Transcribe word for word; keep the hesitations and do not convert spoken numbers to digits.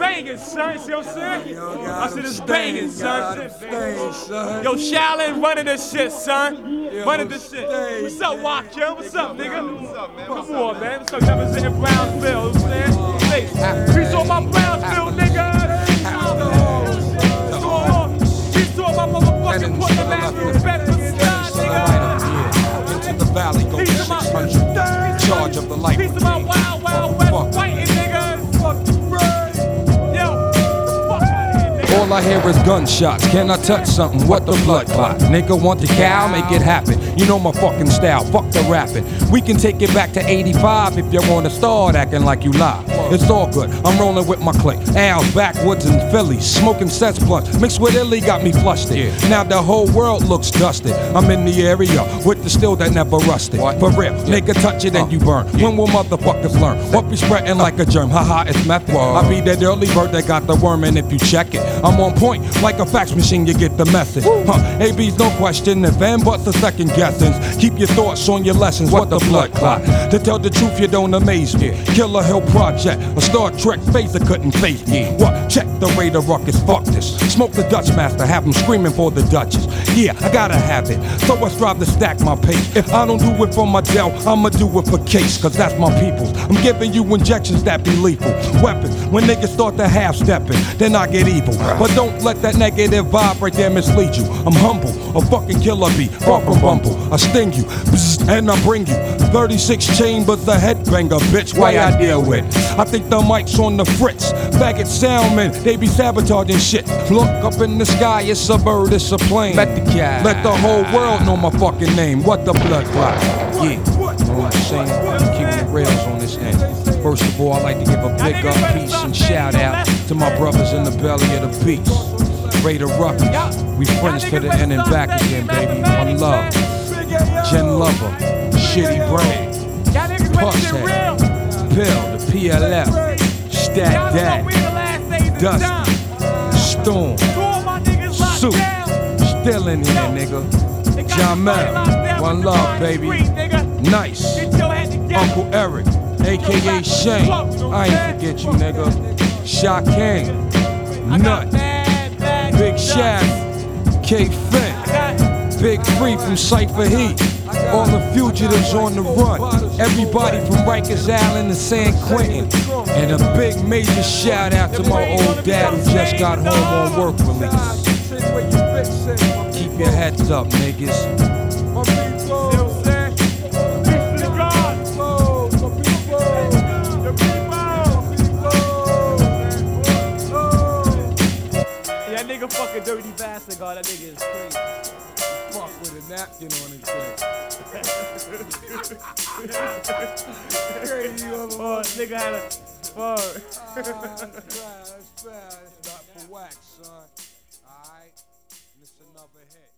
banging, son. See what I'm saying? Yo, I said it's banging, son. Stay, son. Yo, Shaolin running this shit, son. Yo, running this shit. stay, What's up, man. Walker? What's up, nigga? What's up, man? Come on, man. What's up, representing Brownsville? You know what I'm saying? Hey, peace on my Brownsville, nigga. What's going on? Peace on my motherfucking Portland, Nashville, Bedford, Scott, nigga. Into the valley go Peace of my six hundred. Charge of the light. Peace of my wild, wild west Fuck. fighting, niggas. Fucking right. Yo, fuck out of here, nigga. All I hear is gunshots. Can I touch something? What the blood clot? Nigga want the cow? Make it happen. You know my fucking style. Fuck the rapping. We can take it back to eighty-five if you wanna start acting like you lie. It's all good. I'm rolling with my clique. Al's backwoods in Philly, smoking sets blunts. Mixed with Illy got me flustered. Yeah. Now the whole world looks dusted. I'm in the area with the steel that never rusted. What? For real, yeah. Nigga touch it and uh, you burn. Yeah. When will motherfuckers learn? What be spreading uh, like a germ? Haha, it's method. I be that early bird that got the worm, and if you check it, I'm on point like a fax machine. You get the message. Huh? A B's no question. If and buts a second guessings. Keep your thoughts on your lessons. What, what the blood clot? To tell the truth, you don't amaze me. Yeah. Killer Hill Project. A Star Trek phaser couldn't face me. Yeah. What? Check the radar ruckus, fuck this. Smoke the Dutch master, have him screaming for the Duchess. Yeah, I gotta have it, so I strive to stack my pace. If I don't do it for my Dell, I'ma do it for case, cause that's my peoples. I'm giving you injections that be lethal. Weapons, when niggas start to half-stepping, then I get evil. But don't let that negative vibe right there mislead you. I'm humble, a fucking killer bee, far from bumble. I sting you, bzz, and I bring you thirty-six chambers, a headbanger, bitch, why I deal with? I think the mic's on the fritz. Faggot soundmen, they be sabotaging shit. Look up in the sky, it's a bird, it's a plane. Let the cat, let the whole world know my fucking name. What the blood clot? Yeah, you know what I'm saying? Keeping the rails on this end. First of all, I'd like to give a big up, peace, and shout out to my brothers in the belly of the beast. Raider Ruckus, we friends to the end and back again, baby. One love. Jen Lover, Shitty Brain, Pusshead, Pill, the P L F, Stat Dad, Dusty, Storm, Soup, still in here, nigga. Jamel, one love, baby. Nice, Uncle Eric, aka Shane. I ain't forget you, nigga. Shot King, Nut, Big Shaft, K Finn, Big Free from Cypher Heat. All the fugitives on the run. Everybody from Rikers Island to San Quentin. And a big major shout out to my old dad who just got home on work release. Keep your heads up, niggas. That nigga fucking dirty bastard, God. That nigga is crazy. Fuck with a napkin on his head. Oh, nigga had a fuck. Oh, that's bad, that's bad. That's not for wax, son. Alright? And it's another hit.